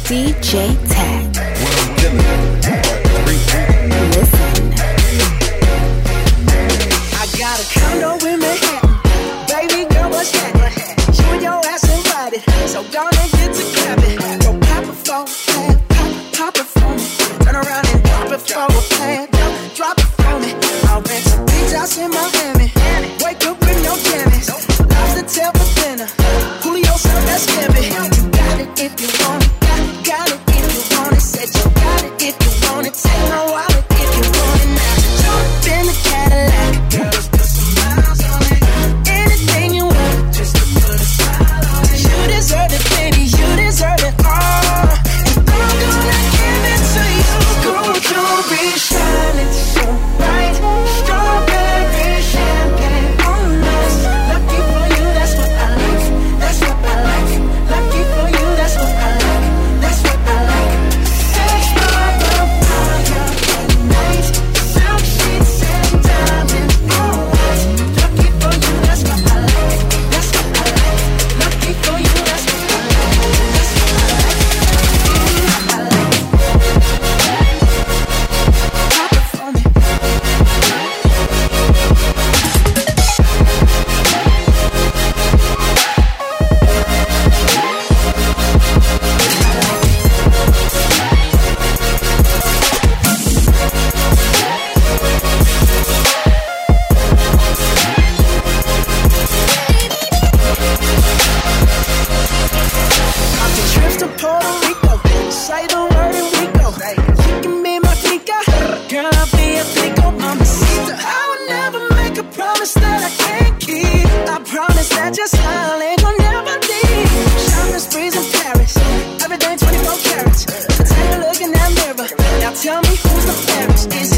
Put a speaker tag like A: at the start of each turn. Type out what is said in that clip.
A: DJ Tech. Listen.
B: I got a condo in Manhattan. Baby girl, what's happening? You and your ass invited, so gonna get to clapping. Go pop a phone, pop it for me. Turn around and drop it for a plan. Drop it for me. I'll rent a beach house in Miami. Wake up in your jammies. Lobster tail for dinner. Julio served that scampi. You got it if you want it. Got it if you want it. Said you got it if you want it. Take my wallet if you want it now. Jump in the Cadillac. Girls, put some miles on it. Anything you want, just to put a smile on it. You deserve it, baby. You deserve it all. And I'm gonna give it to you. Gold jewelry shining so bright. Strawberry champagne on us. Lucky for you, that's what I like. That's what I like. Lucky for you, that's what I like. That's what I like. Sex by the fire at night. Silk sheets and diamonds all white. Lucky for you, that's what I like. That's what I like. Lucky for you, that's what I like. That's what I like. I like it. Pop it for me. Trips to Puerto Rico, say the word and we go. You can be my flica, girl, I'll be a flico, mamacita. I would never make a promise that I can't keep. I promise that your smile ain't gonna never leave. Shopping sprees in Paris, everything 24 carats. Take a look in that mirror, now tell me who's the fairest. Is